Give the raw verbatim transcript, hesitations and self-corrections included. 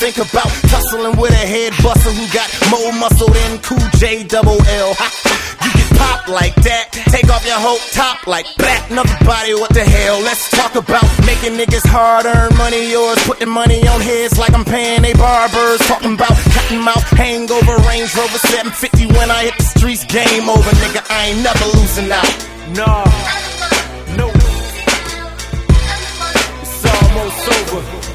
think about tussling with a head buster who got more muscle than Cool J double L. Ha. You get popped like that, take off your whole top like that. Another body, what the hell? Let's talk about making niggas hard-earned money yours, putting money on heads like I'm paying they barbers. Talking about cotton mouth, hangover, Range Rover seven fifty when I hit the streets. Game over, nigga. I ain't never losing out. Nah, no, it's almost over.